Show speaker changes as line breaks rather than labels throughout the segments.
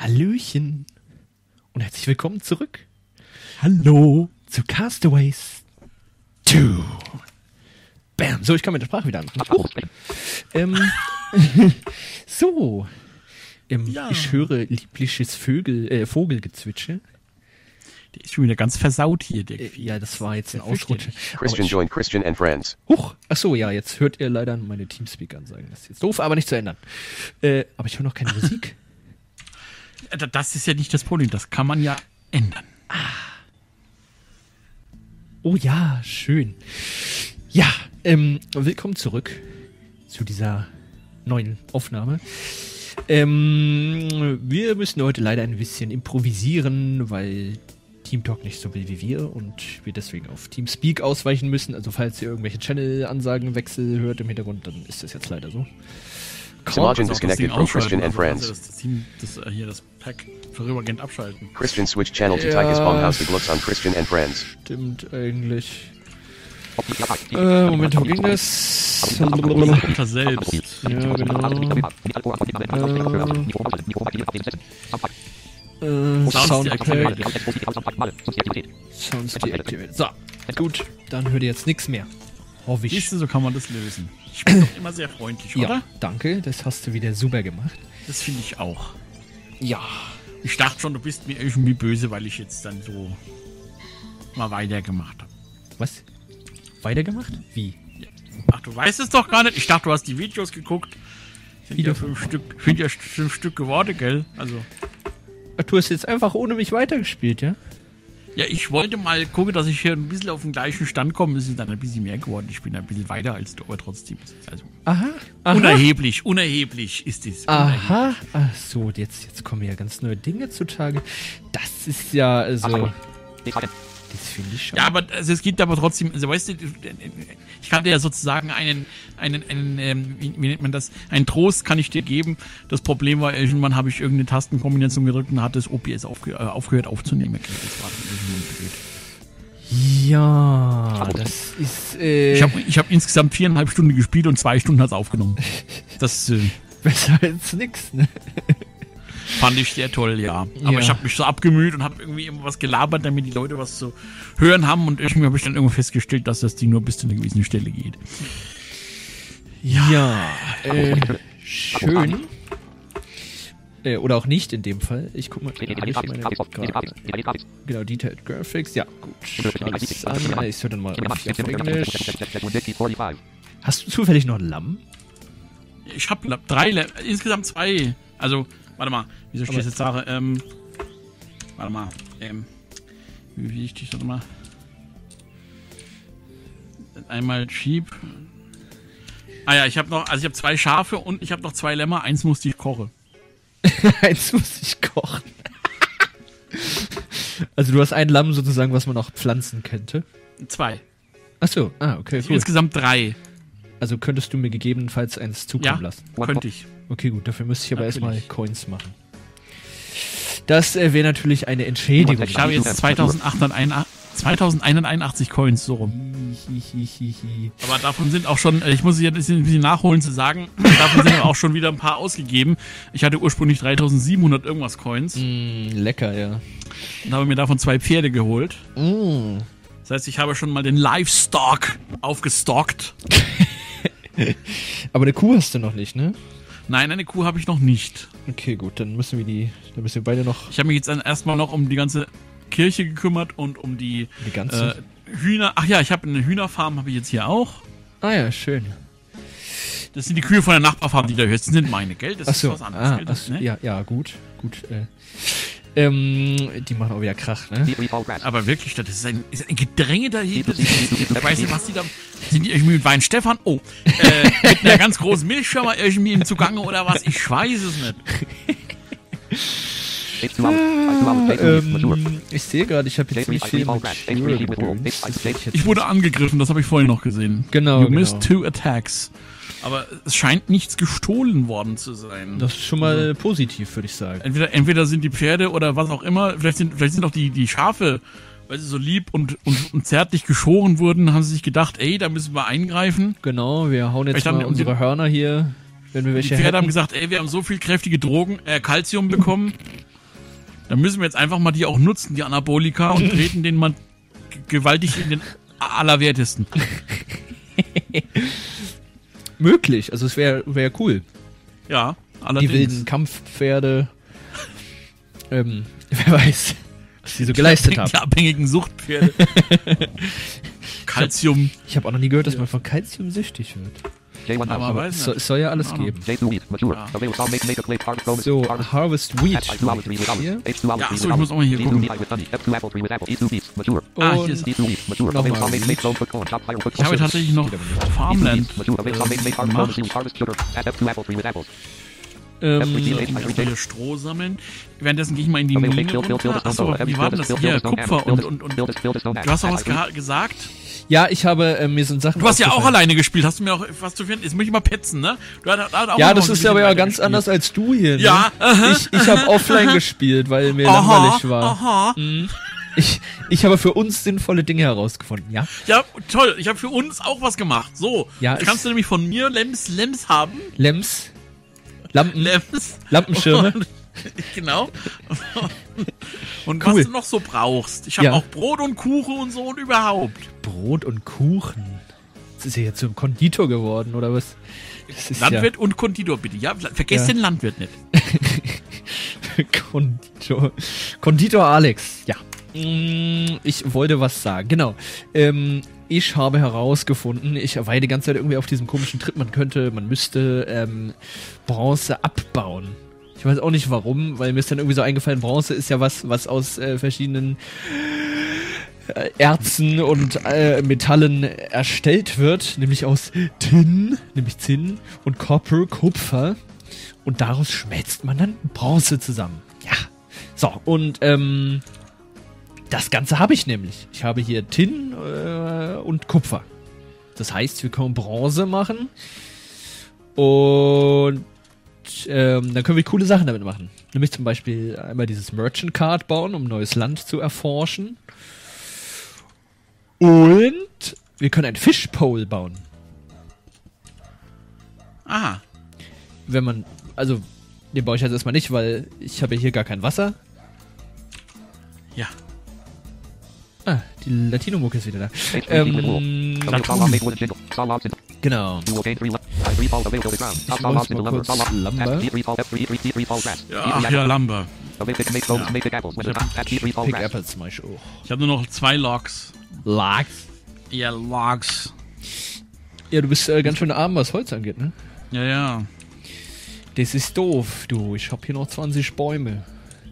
Hallöchen und herzlich willkommen zurück.
Hallo.
Zu Castaways 2. Bam. So, ich kann mit der Sprache wieder anfangen. So.
Ja.
Ich höre liebliches Vogelgezwitscher.
Der ist schon wieder ganz versaut hier.
Ja, das war jetzt ein Ausrutscher.
Christian joined Christian and Friends.
Huch, achso, ja, jetzt hört ihr leider meine Teamspeak-Ansagen. Das ist jetzt doof, aber nicht zu ändern. Aber ich höre noch keine Musik.
Das ist ja nicht das Problem, das kann man ja ändern.
Oh ja, schön. Ja, willkommen zurück zu dieser neuen Aufnahme. Wir müssen heute leider ein bisschen improvisieren, weil Team Talk nicht so will wie wir und wir deswegen auf Teamspeak ausweichen müssen. Also falls ihr irgendwelche Channel-Ansagenwechsel hört im Hintergrund, dann ist das jetzt leider so.
Simogen disconnected from Christian and Friends.
Das Pack vorübergehend abschalten.
Christian switched channel to Tychus Baumhaus the Glutz on Christian and Friends.
Stimmt eigentlich. Moment, wo ging das?
Unter selbst.
Ja, genau. Sounds deactivated. So, gut, dann hört ihr jetzt nichts mehr. Hoffe ich.
Siehst du, so kann man das lösen. Ich bin doch immer sehr freundlich, oder?
Ja, danke, das hast du wieder super gemacht.
Das finde ich auch.
Ja.
Ich dachte schon, du bist mir irgendwie böse, weil ich jetzt dann so mal weitergemacht habe.
Was? Weitergemacht? Wie?
Ja. Ach, du weißt es doch gar nicht. Ich dachte, du hast die Videos geguckt. Sind ja 5 Stück geworden, gell? Also.
Ach, du hast jetzt einfach ohne mich weitergespielt, ja?
Ja, ich wollte mal gucken, dass ich hier ein bisschen auf den gleichen Stand komme. Es ist dann ein bisschen mehr geworden. Ich bin ein bisschen weiter als du, aber trotzdem. Also
Aha.
unerheblich ist es.
Aha. Ach so, jetzt kommen ja ganz neue Dinge zutage. Das ist ja, also... Das finde ich schon.
Ja, aber also, es gibt aber trotzdem, also weißt du, ich kann dir ja sozusagen einen wie nennt man das? Einen Trost kann ich dir geben. Das Problem war, irgendwann habe ich irgendeine Tastenkombination gedrückt und hat das OBS aufgehört aufzunehmen. Das war dann irgendwie blöd.
Ja, das ist,
Ich hab insgesamt 4,5 Stunden gespielt und 2 Stunden hat es aufgenommen. Das
besser als nix, ne?
Fand ich sehr toll, ja. Aber ich habe mich so abgemüht und habe irgendwie immer was gelabert, damit die Leute was zu hören haben. Und irgendwie habe ich dann irgendwo festgestellt, dass das Ding nur bis zu einer gewissen Stelle geht.
Ja, schön. Oder auch nicht in dem Fall. Ich guck mal. Genau, Detailed Graphics. Ja, gut. Alles an. Ich höre dann mal auf Englisch. Hast du zufällig noch ein Lamm?
Ich habe 3, insgesamt 2. Also, warte mal, wieso steht das jetzt Sache? Warte mal, wie ich das mal? Einmal Sheep. Ah ja, ich habe 2 Schafe und ich habe noch 2 Lämmer. Eins musste ich kochen.
Eins muss ich kochen. Also du hast ein Lamm sozusagen, was man auch pflanzen könnte?
2.
Achso, okay,
also cool. Insgesamt 3.
Also könntest du mir gegebenenfalls eins zukommen lassen?
Ja, könnte ich.
Okay, gut, dafür müsste ich aber erstmal Coins machen. Das wäre natürlich eine Entschädigung.
Ich habe jetzt 2181 Coins, so rum. Aber davon sind auch schon, ich muss jetzt ein bisschen nachholen zu sagen, davon sind auch schon wieder ein paar ausgegeben. Ich hatte ursprünglich 3700 irgendwas Coins.
Lecker, ja.
Und habe mir davon 2 Pferde geholt. Das heißt, ich habe schon mal den Livestock aufgestockt.
Aber eine Kuh hast du noch nicht, ne?
Nein, eine Kuh habe ich noch nicht.
Okay, gut, dann müssen wir beide noch...
Ich habe mich jetzt erstmal noch um die ganze Kirche gekümmert und um die
ganze?
Hühner. Ach ja, ich habe eine Hühnerfarm, habe ich jetzt hier auch.
Ah ja, schön.
Das sind die Kühe von der Nachbarfarm, die da hörst. Das sind meine, gell? Das
ist
was anderes.
Ne? Ja, gut. Die machen auch wieder Krach, ne?
Aber wirklich, das ist ein Gedränge da hier. Ich weiß nicht, was die da... Sind die irgendwie mit Weinstefan? Oh. Mit einer ganz großen Milchfirma irgendwie im Zugange oder was? Ich weiß es nicht.
Ich sehe gerade, ich habe jetzt ziemlich viel mit
Ich wurde angegriffen, das habe ich vorhin noch gesehen.
Genau.
You missed 2 attacks. Aber es scheint nichts gestohlen worden zu sein.
Das ist schon mal positiv, würde ich sagen.
Entweder sind die Pferde oder was auch immer, vielleicht sind auch die Schafe, weil sie so lieb und zärtlich geschoren wurden, haben sie sich gedacht, ey, da müssen wir eingreifen.
Genau, wir hauen jetzt mal unsere Hörner hier, wenn wir welche
Die Pferde
hätten.
haben gesagt, ey, wir haben so viel kräftige Calcium bekommen Dann müssen wir jetzt einfach mal die auch nutzen, die Anabolika, und treten den mal gewaltig in den Allerwertesten.
Möglich, also es wäre cool.
Ja,
Die
allerdings.
wilden Kampfpferde. Wer weiß, was die so geleistet haben.
Die abhängigen Suchtpferde. Calcium.
Ich habe auch noch nie gehört, dass man von Calcium süchtig wird.
J1
Aber
house.
weiß
Es soll ja alles
Keine
geben.
J2 wheat. Mature.
Ja.
Available some make a clay harvest bonus.
So,
Harvest.
Harvest Wheat.
H2 olive tree with olives.
Hier.
H2 olive
Ja,
tree
so,
with
ich muss auch mal hier
olives.
gucken.
D2 pie with honey. F2 apple tree with apple. E2 beets. Mature.
Ah,
Und
hier ist,
D2 wheat. Mature.
Nochmal
Available some make
Wheat.
clone for corn. Chop fire for
ich habe tatsächlich noch Farmland
Mature. Available some make harvest bonus.
gemacht.
Harvest sugar. Add F2 apple tree with apples.
Ich will hier Stroh sammeln. Währenddessen gehe ich mal in die Mine runter. Achso, wie war denn das hier? Kupfer und du hast doch was gesagt?
Ja, ich habe mir sind Sachen.
Du hast ja auch
aufgefallen.
alleine gespielt. Hast du mir auch was zu finden? Jetzt muss ich mal petzen, ne? Du hast auch
Ja,
noch
das
ein
ist
bisschen
aber ja
weiter
ganz
gespielt.
anders als du hier. Ne?
Ja,
Ich habe offline gespielt, weil mir langweilig war.
Aha.
Ich habe für uns sinnvolle Dinge herausgefunden, ja?
Ja, toll. Ich habe für uns auch was gemacht. So,
Ja,
jetzt kannst du nämlich von mir Lems haben.
Lems,
Lems.
Lampenschirme.
Und, genau. Und
Cool.
was du noch so brauchst. Ich habe
Ja.
auch Brot und Kuchen und so und überhaupt.
Brot und Kuchen. Das ist ja jetzt so ein Konditor geworden, oder was? Das ist
Landwirt und Konditor, bitte. Ja, vergesst
Ja.
den Landwirt nicht.
Ja Konditor Alex, ja. Ich wollte was sagen, genau. Ich habe herausgefunden, ich war ja die ganze Zeit irgendwie auf diesem komischen Trip, man müsste Bronze abbauen. Ich weiß auch nicht warum, weil mir ist dann irgendwie so eingefallen, Bronze ist ja was aus verschiedenen Erzen und Metallen erstellt wird, nämlich aus Tin und Copper, Kupfer. Und daraus schmelzt man dann Bronze zusammen. Ja. So, und das Ganze habe ich nämlich. Ich habe hier Tin und Kupfer. Das heißt, wir können Bronze machen. Und dann können wir coole Sachen damit machen. Nämlich zum Beispiel einmal dieses Merchant Card bauen, um neues Land zu erforschen. Und wir können ein Fishpole bauen.
Aha.
Wenn man, also, den baue ich jetzt erstmal nicht, weil ich habe ja hier gar kein Wasser.
Ja.
Ah, die Latino-Mucke ist wieder da.
Available some make wood jingle. Saw logs in.
Genau.
You will gain 3 fall available ground. Saw logs in the lumber. Saw logs.
Lumber.
Add D3 fall F3 fall grass.
Ja, ach ja, Lumber.
Available make bones make apples. When add D3 fall
Pick
grass.
Apples mache ich auch.
Ich habe nur noch 2 Logs.
Logs.
Ja, Logs.
Ja, du bist ganz schön arm, was Holz angeht, ne?
Ja, ja.
Das ist doof, du. Ich hab hier noch 20 Bäume.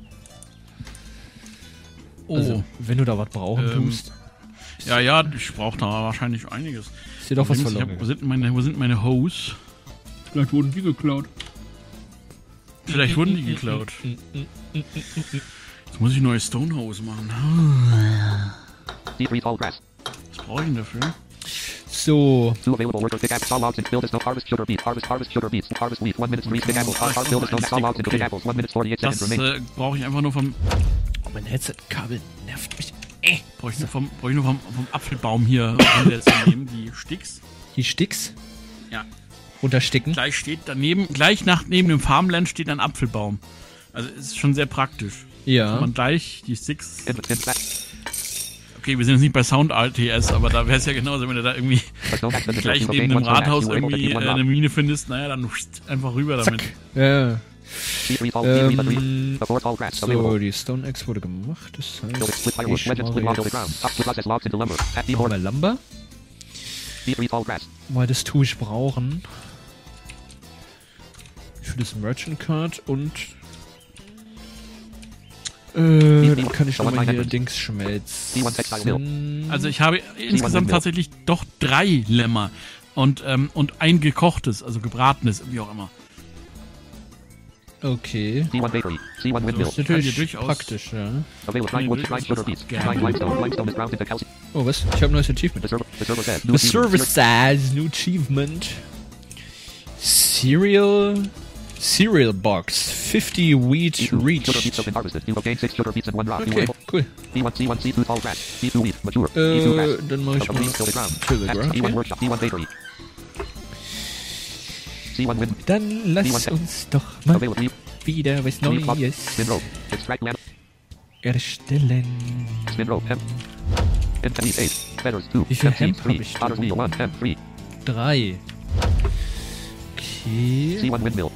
Oh.
Also, wenn du da was brauchen tust,
Ja, ja, ich brauche da wahrscheinlich einiges.
ist dir doch was
Problem ist,
verloren.
wo sind meine Hoes? Vielleicht wurden die geklaut. Vielleicht wurden die geklaut. Jetzt muss ich neue Stone Hose machen.
D3 fall grass.
Was brauche ich denn dafür?
So,
2 available worker pick apples. Saw logs in build is no harvest sugar beet. Harvest sugar beets. Harvest wheat. 1 minute 3 pick apples. Harvest build is no saw logs into pick apples. 1 minute 48
Das
seconds remain.
brauche ich einfach nur vom
oh, mein Headset-Kabel nervt mich.
brauche ich nur vom Apfelbaum hier runter zu nehmen, die Sticks.
Hier Sticks
Ja.
runtersticken.
Gleich steht daneben, neben dem Farmland steht ein Apfelbaum. Also ist schon sehr praktisch. Kann
Ja.
man gleich die Sticks.
In back.
Okay, wir sind jetzt nicht bei Sound RTS, aber da wäre es ja genauso, wenn du da irgendwie
But no accident.
gleich
You will
neben
gain
dem
1
Rathaus
you were able to
irgendwie
keep 1
eine
rock.
Mine findest, naja, dann einfach rüber damit.
Ja.
D3 fall D3 the 4 fall grass.
So,
Available.
die Stone Axe wurde gemacht. Das
Build it.
heißt,
Split firewood.
ich
Wedges. Split
mache
logs over
jetzt
ground. Top process logs into lumber. Add D
nochmal Lumber,
D3 fall grass.
weil das tue ich brauchen. Für das Merchant Card und dann kann ich nochmal hier Dings schmelzen.
Also ich habe insgesamt tatsächlich doch 3 Lämmer und ein gekochtes, also gebratenes, wie auch immer.
Okay.
C1 bakery. C1 windmill.
Das ist natürlich
Kann dir durchaus-
praktisch, ja.
Available fine wood. Grind sugar beets. Grind limestone. Limestone is ground into calcium.
Oh, was? Ich habe ein neues Achievement.
The server says.
The service says new achievement. Cereal box. 50 wheat
Sugar beets
reached.
have been harvested. You will gain 6 sugar beets in 1 rock. You
Okay,
will
cool.
C1 C2 fall grass. C2 wheat. Mature. D2 grass.
Dann mache ich
Of
mal
beets till the ground.
to the ground.
D1 workshop. D1 bakery. C1 wind.
Dann lass uns doch mal
Available
wieder was
Spin rope.
Neues.
Extract land.
erstellen.
Spin row, Hemp. Infinite 8. Feathers 2.
Wie viel
Hemp
Hemp habe
3.
ich
Otters wheel
denn?
1. Hemp 3.
3. Okay.
C1 windmill.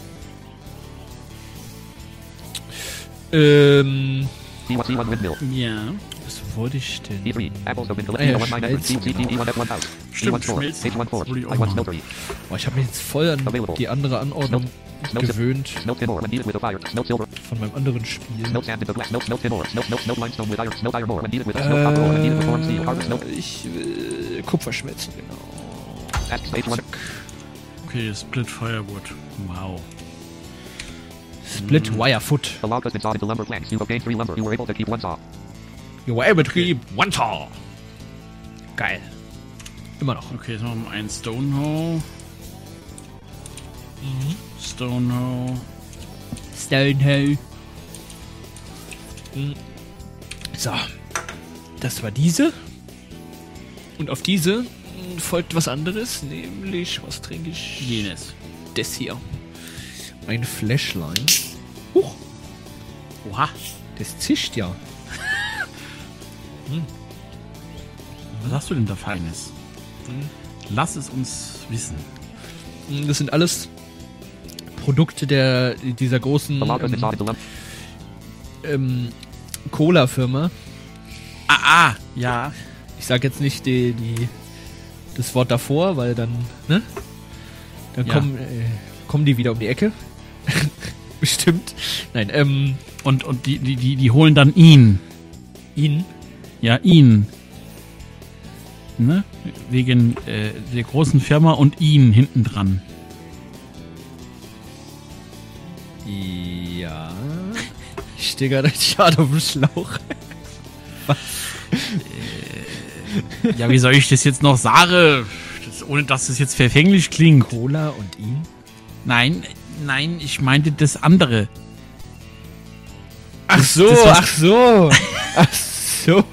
C1 windmill.
Ja.
Was wollte ich denn?
E3. Apples open
Ah ja,
Calypso 1900.
Schmelzen,
CCD
genau.
E1 F1000.
Stimmt,
E1 4.
Schmelzen.
H1 4.
Das wollte ich auch
I1
machen.
smeltery.
Boah, ich habe mich jetzt voll an
Available.
die andere Anordnung gewöhnt
Smelt tin ore when needed with a fire. Smelt silver.
von meinem anderen Spiel.
Smelt sand into glass. Smelt tin ore. Smelt limestone with iron. Smelt iron ore when needed with smelt copper ore when needed with form steel. Harvest smelt.
Ich will Kupfer schmelzen, genau.
At stage 1.
Okay, Split Firewood. Wow.
Split Wirefoot.
The log has been sawed into lumber planks. You obtained 3 lumber. You were able to keep 1 saw.
Betrieb, One Saw. Geil. Immer noch.
Okay, jetzt machen wir einen Stonehoe. Stonehoe.
Stonehoe. So. Das war diese. Und auf diese folgt was anderes, nämlich, was trinke ich?
Jenes.
Das hier. Ein Flashline. Huch,
Oha.
das zischt ja.
Was hast du denn da Feines? Lass es uns wissen.
Das sind alles Produkte dieser großen
The log has been sawed into lumber.
Cola-Firma.
Ja.
Ich sag jetzt nicht das Wort davor, weil dann, ne? Dann
Ja.
kommen die wieder um die Ecke. Bestimmt. Nein,
Und die holen dann ihn.
ihn.
Ja, ihn. Ne? Wegen der großen Firma und ihn hinten dran.
Ja. Ich stehe gerade richtig hart auf dem Schlauch.
Ja, wie soll ich das jetzt noch sagen? Ohne dass es jetzt verfänglich klingt.
Cola und ihn?
Nein, ich meinte das andere.
Ach so,
das was-
ach so. Ach so.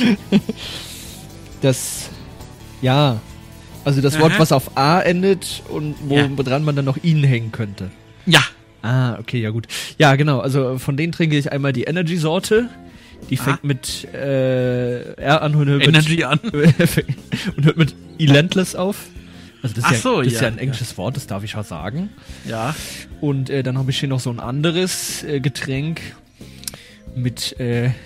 Das, ja. Also das Wort,
Aha.
was auf A endet und wo
Ja.
dran man dann noch ihn hängen könnte.
Ja.
Ah, okay, ja gut. Ja, genau. Also von denen trinke ich einmal die Energy-Sorte. Die fängt mit R an und hört
Energy an.
und hört mit Elentless auf. Also das ist,
Ach so,
das ist ja
ja,
ein englisches Wort, das darf ich ja sagen.
Ja.
Und dann habe ich hier noch so ein anderes Getränk mit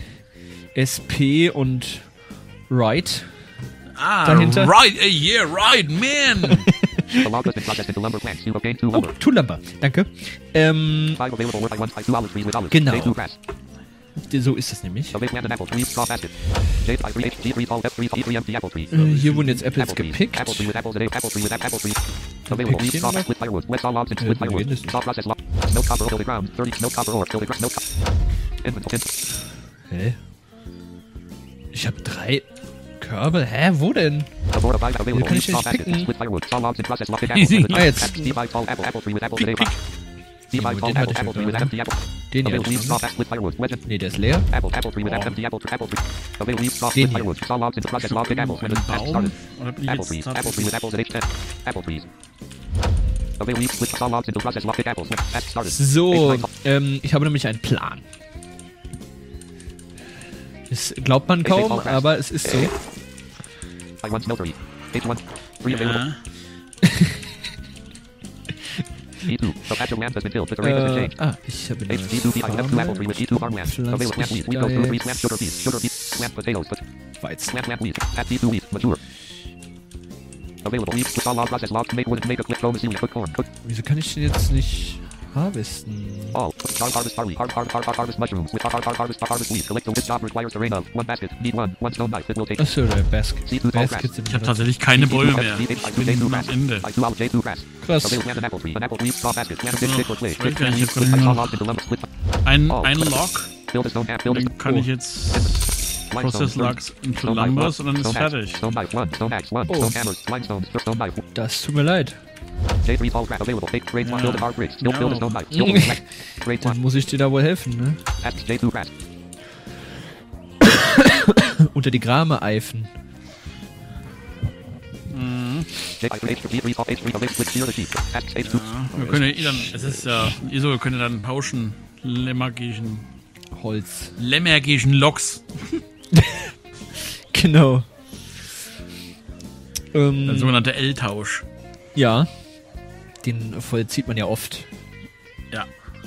SP und Right. Dahinter.
Right, yeah, right, man.
The log has been processed into lumber planks. You obtained 2
Oh,
lumber.
Tulamba. Danke.
5 available work by 1 by 2 olive trees with olives.
Genau.
J2 grass.
So ist es nämlich.
A big plant and apple tree. Straw basket. J5 3 H G3 tall F3 T3 empty apple tree.
Hier wurden jetzt Apples
Apple tree.
gepickt.
Apple tree with apples and apple tree with apple tree. Available leaf
Päckchen
saw
noch.
split firewood. Wet saw logs and split
wo
firewood.
gehen das denn?
Saw process log. Snow copper till the ground. 30 snow copper ore till the ground. Snow copper.
Hä? Ich habe 3 Körbe. Hä, wo denn?
Aboard a 5 available
kann
leaf
ich
saw
nicht
basket.
picken.
Split firewood. Saw logs and process log. Pick apples. Till the
Ah,
ground.
jetzt.
D5 tall apple tree with apples and
Pick,
apple. D5
Den
tall
hatte ich
apple
ja
tree with
gerade.
empty apple.
Den hier.
Available leaf
schon,
saw
ne?
basket. Split firewood. Wedge.
Nee, der ist leer.
Apple tree with empty apple tree. Available leaf saw
Den
split
hier.
firewood. Saw logs into process log. Pick apples. When the test
Baum?
started.
Oder bin ich
Apple
jetzt
trees.
tatsächlich-
Apple tree with apples at H10. Apple trees. Available leaf split saw logs into process log. Pick apples. When test started.
So,
H9
ich habe nämlich einen Plan. Das glaubt man kaum, aber es ist so.
I1 smeltery. H1. 3 available.
Ja.
E2. The patch of land has been filled. The terrain has been changed.
Ich habe
H2 B. I have 2 apple tree with E2 farmland. Available plant wheat. Wheat goes through 3 plant sugar beets. Sugar beets. Plant potatoes.
Weizen.
Plant wheat. At D2 wheat. Mature. Available leaf. Saw log process logs to make wood. Make a quick chrome cook corn. Cook
Wieso kann ich den jetzt nicht harvesten?
all. Harvest barley. Harvest mushrooms. With harvest wheat. Collect this job requires terrain of 1 basket. Need 1 stone knife. It will take.
Achso, der
C2 tall grass.
Basket sind
Ich habe tatsächlich keine Bäume mehr. Ich bin
J2
am
grass.
Ende.
I2 olive J2 grass.
krass.
Available plant an apple tree. An apple tree. Straw basket. Plant a big stick or twig.
Weiß gar nicht, jetzt
Split
kann ich
saw
noch
logs into lumber. Split.
ein
Oh.
Log.
Build a stone half. Build a
Dann kann ich jetzt Process Logs into
Stone knife,
Lumbers und dann ist
stone axe,
fertig.
Stone knife 1. Stone axe 1.
Oh.
Stone hammers. Limestone. Stone knife.
Das tut mir leid.
J3 tall grass available. Take grade 1.
Ja.
Build a car bridge. Still
Ja.
build a stone knife. Still build a black. Grade
Dann
1.
muss ich dir da wohl helfen, ne?
At J2 grass.
Unter die Grame eifen.
J3 tall H3 available. Split shear the sheep. At H2.
Ja, wir können ja dann, es ist ja, ISO, wir können dann tauschen. Lemma gegen
Holz.
Lemmergischen Loks.
Genau.
Der sogenannte L-Tausch.
Ja. Den vollzieht man ja oft.
Ja.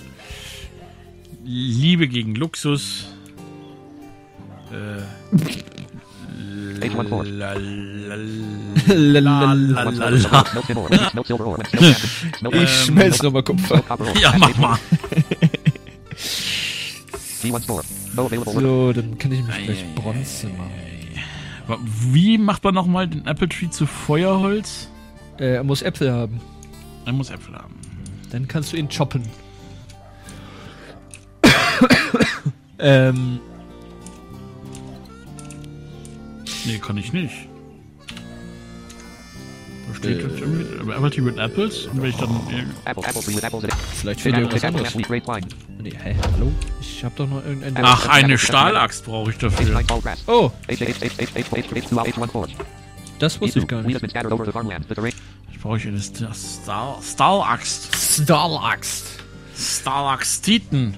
Liebe gegen Luxus.
Ich schmelz nochmal Kupfer.
Ja, mach mal.
So, dann kann ich mich gleich Bronze machen.
Wie macht man nochmal den Apple Tree zu Feuerholz?
Er muss Äpfel haben.
Er muss Äpfel haben.
Dann kannst du ihn choppen.
Nee, kann ich nicht. Da steht jetzt irgendwie Apple Tree with Apples. Und wenn ich dann...
Vielleicht fehlt dir irgendwas anderes. Nee, hä? Hallo? Ich hab doch noch irgendein...
Ach, eine Stahlaxt brauche ich dafür.
Oh, das wusste ich gar nicht.
Ich brauche eine Stahlaxt.
Stahlaxt.
Stalaxtiten.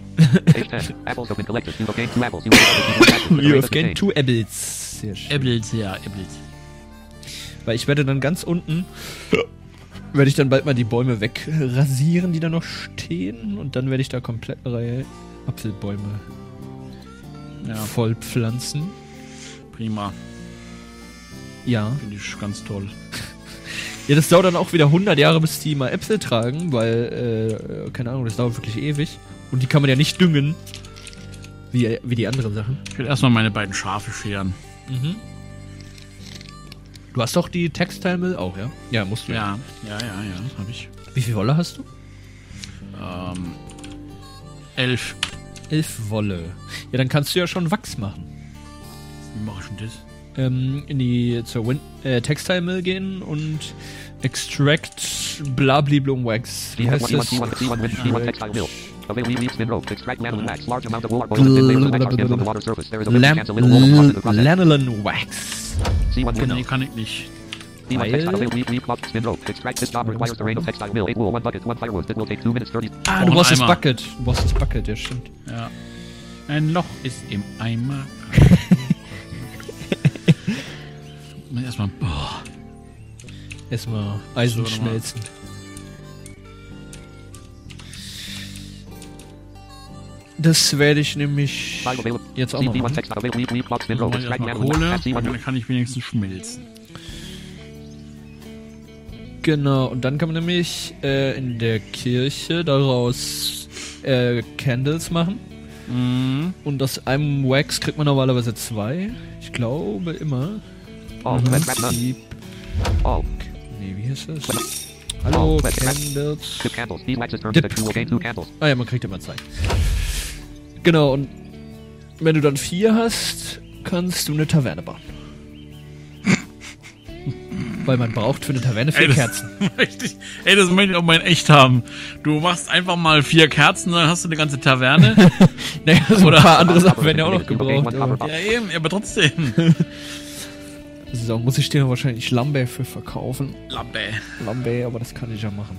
You have gained 2 apples. Sehr schön.
Apples, ja, Apples.
Weil ich werde dann ganz unten... werde ich dann bald mal die Bäume wegrasieren, die da noch stehen. Und dann werde ich da komplett eine Reihe Apfelbäume voll pflanzen.
Prima.
Ja.
Finde ich ganz toll.
Ja, das dauert dann auch wieder 100 Jahre, bis die mal Äpfel tragen, weil, keine Ahnung, das dauert wirklich ewig. Und die kann man ja nicht düngen, wie die anderen Sachen.
Ich will erstmal meine beiden Schafe scheren.
Mhm. Du hast doch die Textile Mill auch, ja? Ja, musst du.
Ja, hab ich.
Wie viel Wolle hast du?
11.
11 Wolle. Ja, dann kannst du ja schon Wachs machen.
Wie mache ich denn das?
Zur Textile Mill gehen und Extract Blabliblum Wax. Wie heißt das? Lanolin Wax.
Genau. Nee, kann ich nicht.
Ah, du brauchst das Bucket. Du brauchst das Bucket, ja, stimmt.
Ja. Ein Loch ist im Eimer. Erstmal.
Erstmal Eisen schmelzen. Das werde ich nämlich jetzt auch noch machen.
Erstmal Kohle, dann kann ich wenigstens schmelzen.
Genau, und dann kann man nämlich in der Kirche daraus Candles machen.
Mhm.
Und aus einem Wax kriegt man normalerweise 2. Ich glaube immer. Nee, wie heißt das? Hallo, Candles. Dip. Ah ja, man kriegt immer 2. Genau, und wenn du dann 4 hast, kannst du eine Taverne bauen. Weil man braucht für eine Taverne 4 Kerzen.
Das möchte ich auch mal in echt haben. Du machst einfach mal 4 Kerzen, dann hast du eine ganze Taverne.
Naja, so ein paar andere Sachen werden ja auch noch gebraucht.
Ja eben, aber trotzdem.
So, muss ich dir wahrscheinlich Lambe für verkaufen.
Lambe,
aber das kann ich ja machen.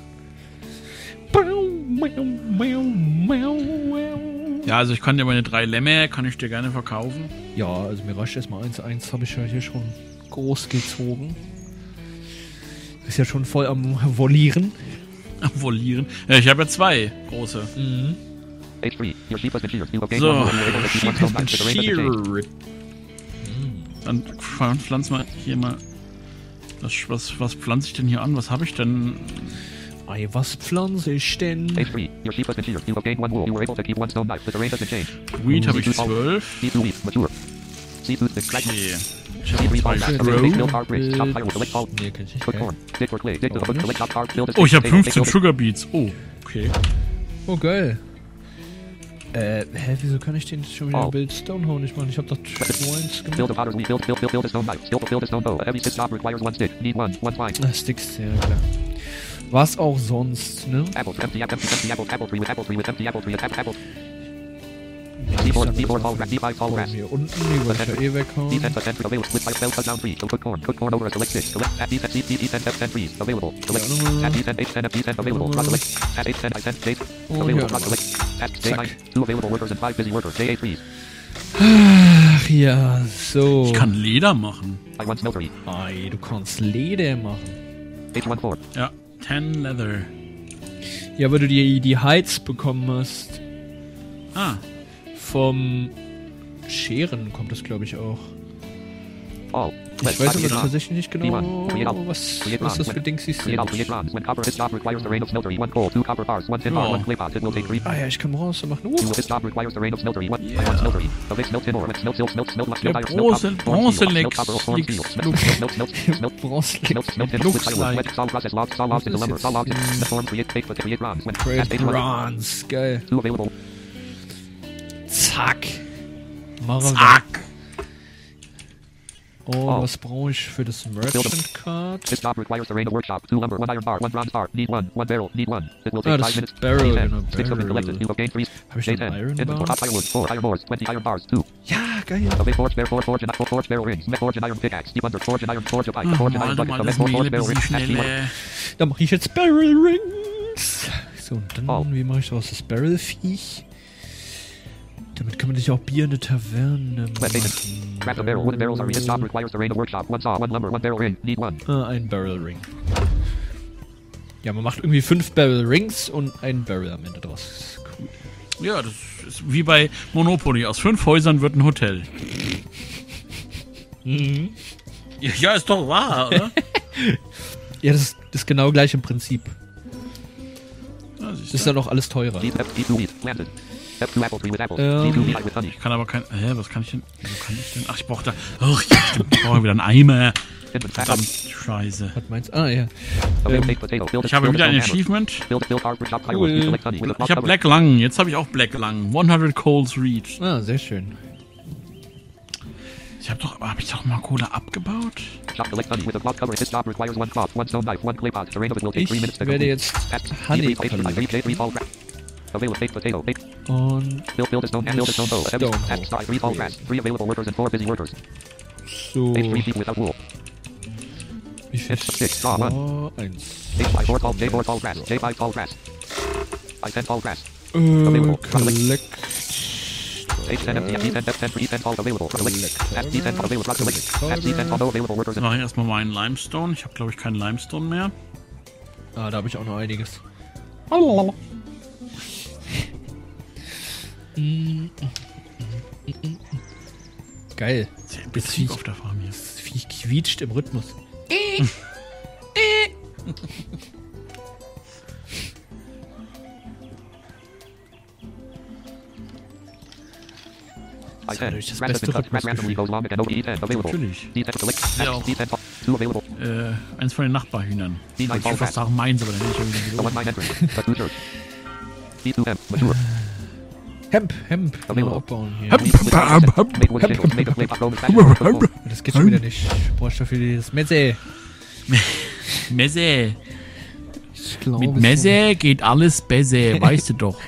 Ja, also ich kann dir meine 3 Lämme, kann ich dir gerne verkaufen.
Ja, also mir reicht erstmal 1. 1 habe ich ja hier schon groß gezogen. Ist ja schon voll am Volieren.
Volieren? Ja, ich habe ja 2 große.
Mhm.
So. Dann pflanz mal hier mal. Was pflanze ich denn hier an? Was habe ich denn?
Ei, was pflanze ich denn?
Weed habe ich 12. Okay. Oh, ich habe 15 Sugar Beets. Oh, okay.
Oh, geil. Wieso kann ich den schon wieder Build Stonehole nicht machen? Ich hab doch Twines gemacht. Sticks, ja klar. Was auch sonst, ne?
D4,
sammeln
D4 tall
Sachen.
grass, D5 tall grass.
Hier unten, die wollte ich ja eh weghauen.
D10 cut 10 trees available. Split by spell cut down trees. So cook corn over a select fish. Select at D10 seed, D10 F10 trees available. Select at D10 H10 F10 available. Cross select at H10 I10 J available. Cross select at J9 2 available workers and 5 busy workers. J8 trees.
Ach ja, so.
Ich kann Leder machen.
I1 smeltery.
Ei, du kannst Leder machen.
H14.
Ja, 10 Leather.
Ja, weil du die Hides bekommen hast.
Ah,
Vom Scheren kommt das, glaube ich, auch.
All.
Ich weiß aber tatsächlich nicht genau, was das für Dingsies sind.
When copper his job requires the rain of smeltery. 1 coal, 2 copper bars, 1 tin bar, 1 clay pot. It will take 3.
Ah ja, ich kann Bronze machen.
His job requires the rain of smeltery. 1 smeltery. A big smelt tin ore. Smelt silk, smelt iron, smelt
Bronze-Lex.
Bronze
saw process logs, saw logs into lumber, saw logs into the form, create bronze. When
Great
at H1,
Bronze, geil.
2 available.
Zack. Machen wir.
Zack.
Oh, was brauche ich für das Merchant Card?
This job requires the rain of workshop. 2 lumber, 1 iron bar, 1 bronze bar. Need 1 barrel, need 1. It will take
Ah,
5 minutes.
das Barrel,
D10.
genau,
6 have been
Barrel.
collected. You have gained 3.
Hab ich noch einen Iron
Inventory.
Bar?
Hot firewood, 4 iron ores, 20 iron bars, 2.
Ja, geil.
A big forge barrel rings, forge and iron pickaxe, deep under, forge and iron pike, forge and iron bucket, a
das
forge
Mehl
barrel
ein
rings,
bisschen
at D1.
schneller.
Da mache ich jetzt Barrel Rings. So, und dann,
Oh.
wie mache ich daraus das Barrel-Viech? Damit kann man sich auch Bier in der Taverne machen.
Craft a barrel, wooden barrels are this job requires the rain of workshop. 1 saw, 1 lumber, 1 barrel ring, need 1.
Ah, ein Barrel Ring. Ja, man macht irgendwie 5 Barrel Rings und ein Barrel am Ende draus. Cool.
Ja, das ist wie bei Monopoly. Aus 5 Häusern wird ein Hotel. Ja, ist doch wahr, oder?
Ja, das ist genau gleich im Prinzip.
Ja,
Das ist dann auch alles teurer.
D2 wheat, planted. F2 apple tree with apples.
Ja.
D2 wheat with honey.
Ich kann aber kein... was kann ich denn... Wieso kann ich denn... Ach, ich brauche da... Ach, ja, stimmt. Ich brauche wieder einen Eimer. Verdammt, Scheiße.
Was meinst du? Ah, ja.
Baked potato.
Ich habe wieder ein Achievement.
Build hard for shop
Cool.
firewood. Select honey with a
Ich habe Black Lung. Jetzt habe ich auch Black Lung. 100 Coals reached.
Ah, sehr schön.
Habe ich doch mal Kohle abgebaut?
Shop select honey with a cloth cover. This job requires 1 cloth, 1 stone knife, 1 clay pot. The rain of it will take
Ich
3 minutes to
werde
complete.
jetzt
At
Honey
D3 tall grass. Available baked potato. Baked.
und
Build a stone bow.
Stone
At star 3 tall grass. 3 available workers and 4 busy workers.
so.
H3 sheep without wool.
Wie viel?
Six, ah,
Oh, 1.
H4 tall, J4 tall grass. J5 tall grass. I10 tall grass. Available.
Collect.
H10 empty. D10 F10 E10 tall available. Select. At D10 tall available. Select. At D10 tall available workers
Jetzt
and
mache ich erstmal meinen Limestone. Ich habe, glaube ich, keinen Limestone mehr.
Ah, da habe ich auch noch einiges. Geil.
Sehr
Das
Betrieb
Viech,
auf der Farm hier.
das Viech quietscht im Rhythmus.
I10.
natürlich das
Grass has
beste
been cut. Grass randomly
Rhythmusgefühl.
goes long and no E10 available.
Natürlich.
D10 select.
Ja,
At
auch.
D10 tall. 2 available.
Eins von den Nachbarhühnern.
D9
Ich
tall
würde fast
grass.
sagen meins, aber dann hätte ich irgendwie
The 1 9 entrance. The 2 church. D2M. Mature.
Hemp.
Available.
Mal aufbauen hier.
Made wood shingles. Made of clay pot. Roman fashion.
Das geht schon wieder nicht. Ich brauche dafür das Messe.
Messe.
Ich glaube,
Mit Messe geht alles besser, weißt du doch.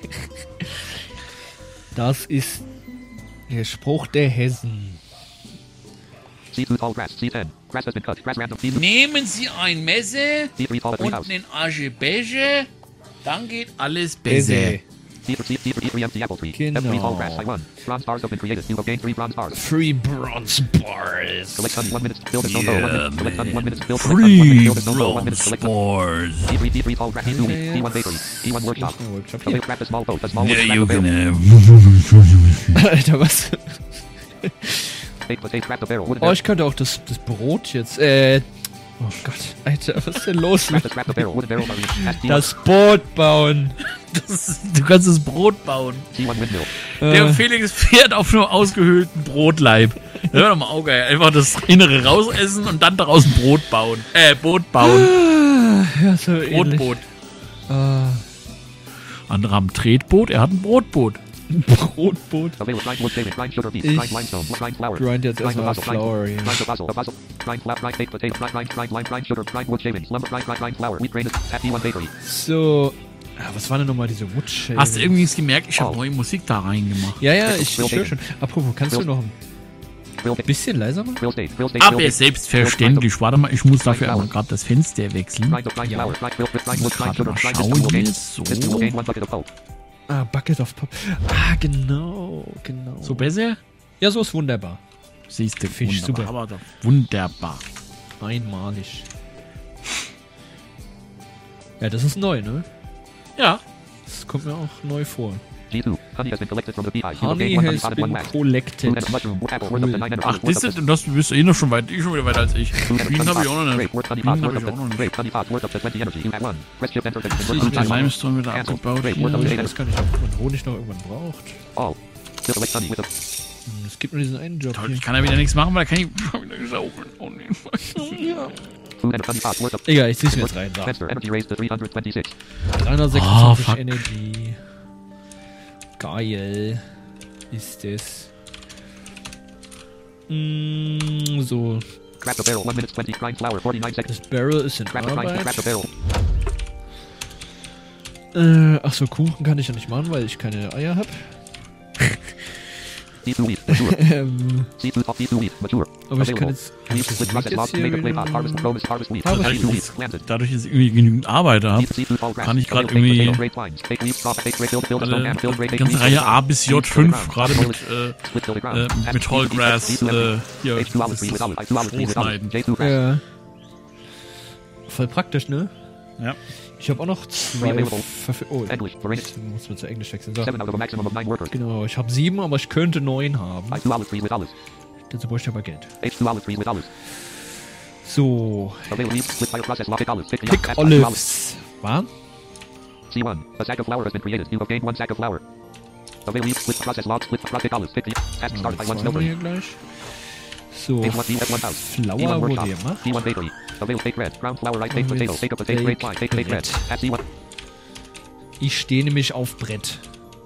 Das ist der Spruch der Hessen.
C2 tall grass. C10. Grass has been cut. Grass random. D2
Nehmen Sie ein Messer
D3 tall at 3
und
house.
einen Aschebecher, dann geht alles besser.
D3 empty apple tree.
Genau.
F3 tall grass. I1. Bronze bars have been created. You have gained 3 bronze bars.
3 bronze bars.
Select honey 1 minute. Build a stone bow. 1 minute. Select honey 1 minute. Build
Free
a stone bow. 1 minute. Select
spores.
D3 tall grass. D2 wheat. D1 bakery. D1 workshop.
Workshop
A
hier.
big craft a small boat. A small
Yeah,
wooden
you
craft
can
barrel.
Alter, was?
Baked potato craft a barrel. Wooden
Oh,
barrel.
ich könnte auch das Brot jetzt. Oh Gott, Alter, was ist denn los?
Craft a barrel. Wooden barrel. At D1
Das Boot bauen.
Du kannst das Brot bauen.
C1 windmill.
Der Felix fährt auf einem ausgehöhlten Brotleib. Hör doch mal auf, ey. Einfach das Innere rausessen und dann daraus ein Brot bauen. Boot bauen.
Ja, so ähnlich.
Brotboot.
Ah,
Andere haben ein Tretboot, er hat ein Brotboot.
Brotboot.
Available grind wood shaving. Grind sugar beet.
Ich
Grind limestone. Grind flour.
grind jetzt
Grind
erstmal
basil.
Flour hier.
Grind basil. Basil. Grind flour. Grind baked potato. Grind lime. Grind sugar. Grind wood shavings. Lumber. Grind flour. Wheat grain. At D1 bakery.
So, was war denn nochmal diese Woodshale?
Hast du irgendwie gemerkt, ich habe neue Musik da reingemacht.
Ja, ich höre schon. Apropos, kannst du noch ein bisschen leiser machen?
Aber selbstverständlich. Warte mal, ich muss dafür aber gerade das Fenster wechseln. Ich muss gerade mal schauen hier. So.
Bucket of Pop. Genau.
So besser?
Ja, so ist wunderbar.
Siehst du,
Fisch, super.
Aber doch wunderbar.
Einmalig. Ja, das ist neu, ne?
Ja.
Das kommt mir auch neu vor.
G2. Honey has been collected from the beehive.
Honey has been collected.
Ach, das bist du eh noch schon weit. Ich schon wieder weiter als ich. Bienen habe ich auch noch nicht. Und der Limestone wieder abgebaut.
Ich weiß gar nicht, ob man Honig noch irgendwann braucht. Es gibt nur diesen einen Job
Toll,
hier.
ich kann ja wieder nichts machen, weil da kann ich schon wieder saugen. Oh nee.
Egal, ich zieh's mir jetzt rein. Da. 326
fuck.
Energy. Geil. Ist das. So.
Crack the barrel, 1 minute 20, grind flour, 49 seconds.
Das Barrel ist in
Crack the
Arbeit.
barrel.
Achso, Kuchen kann ich ja nicht machen, weil ich keine Eier habe.
C2 wheat, mature. C2 wheat, mature.
Aber ich kann jetzt...
Wheat, split process, logs, make a clay pot, harvest wheat.
Harvest
C2 wheat, planted.
Dadurch, dass ich irgendwie genügend Arbeit habe, kann ich gerade irgendwie
die
ganze Reihe A bis J5 gerade mit Tallgrass hier schneiden.
Ja. Voll praktisch, ne?
Ja.
Ich habe auch noch 2 Oh,
English, for
jetzt muss man zu Englisch wechseln. So.
7 out of a maximum of 9 workers.
Genau, ich habe 7, aber ich könnte 9 haben.
I2 olive trees with olives.
Dazu bräuchte ich aber Geld.
H2 olive trees with olives.
So.
Available leaves, split bioprocess, log, pick olives.
Pick Olives. Was?
C1. A sack of flour has been created. You obtain 1 sack of flour. Available leaves, split process, log, split pick olives. Pick the task started by 1
Hier
snowberry.
gleich. So.
F1
Flour wurde gemacht.
C1 bakery. Available baked bread. Ground flour, rice, baked potato. Baked potato, baked wine, baked bread. At C1.
Ich stehe nämlich auf Brett.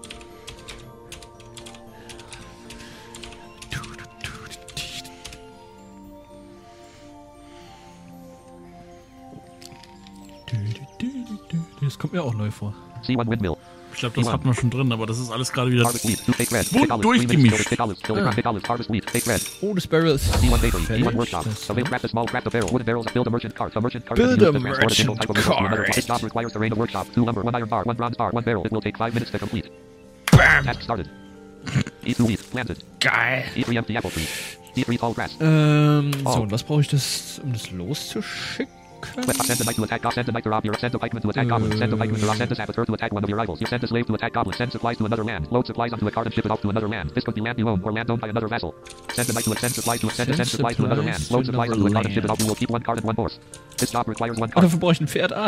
Das kommt mir auch neu vor.
C1 windmill.
Ich glaube, das hat man schon drin, aber das ist alles gerade wieder
Harvest wheat, 2 baked bread.
Bunt
Pick olives, 3 minutes
durchgemischt.
filtered, pick olives, kilogram, pick olives, harvest wheat, baked bread.
Oh, das Barrel ist
C1 bakery,
fertig.
C1 workshop.
Das-
Available craft a small craft of barrel, wooden barrels, build a merchant cart. A merchant cart
Build
is used
a
to transport a single
merchant
type of wood to another.
cart.
This job requires terrain of workshop, 2 lumber, 1 iron bar, 1 bronze bar, 1 barrel. It will take 5 minutes to complete.
Bam!
Task started. E2 wheat, planted.
Geil.
E3 empty apple tree. D3 tall grass.
So, und was brauche ich das, um das loszuschicken?
Send a knight to attack God. Send a knight to rob your. Send a pikeman to attack goblins. Send a pikeman to rob. Send a saboteur to attack one of your rivals. You send a slave to attack goblins. Send supplies to another land. Load supplies onto a cart and ship it off to another land. This could be land you own or land owned by another vassal. Send a knight to send supplies to send supplies to another land. Load supplies onto a cart and ship it off. You will keep 1 cart and 1 horse. This job requires 1
Oh,
cart.
dafür brauche ich ein Pferd.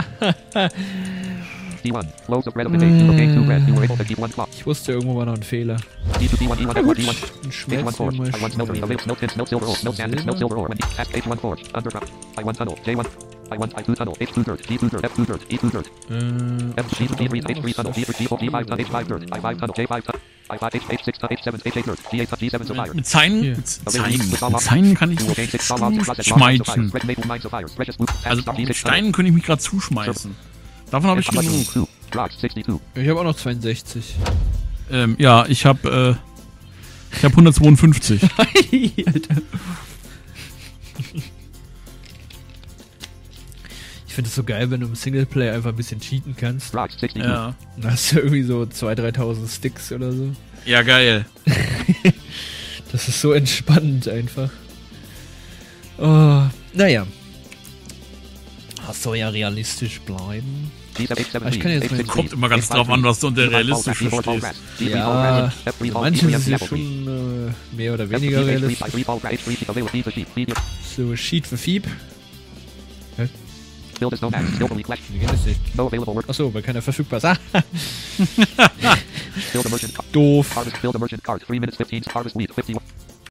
D1. Loaves of bread of the day. You obtain 2 bread. You were able to keep 1 cloth.
Ich wusste, irgendwo war noch ein Fehler.
D2 D1 E1
Na gut,
D1.
ein
H1
Schmerz
forge.
mal
I1 smeltery. Available smelt tin, smelt silver ore, smelt sand, smelt silver ore. When task H1 forge. Underground. I1 tunnel. J1. I1 I2 tunnel. H2 dirt. G2 dirt. F2 dirt. E2 dirt. F3 G3 H3 tunnel. G3 G5 tunnel. H5 dirt. I5 tunnel. J5 tunnel. I5 H6 tunnel. H7 H8 dirt. G8 G7 supplier.
mit Seinen,
Hier.
mit Seinen kann ich schmeißen. Also mit Steinen könnte ich mich gerade zuschmeißen. Davon habe ich genug.
Ich habe auch noch 62.
Ja, ich habe 152.
Alter. Ich finde es so geil, wenn du im Singleplayer einfach ein bisschen cheaten kannst.
Ja.
Dann hast du irgendwie so 2.000, 3.000 Sticks oder so.
Ja, geil.
Das ist so entspannend einfach. Oh, naja. Das soll ja realistisch bleiben. Ich kann jetzt
Kommt immer ganz drauf an, was du unter realistisch verstehst.
Ja, manche sind ja schon mehr oder weniger realistisch. So, Sheet für Fieb. Hä? Wie geht das nicht? Achso, weil keiner verfügbar ist. Doof.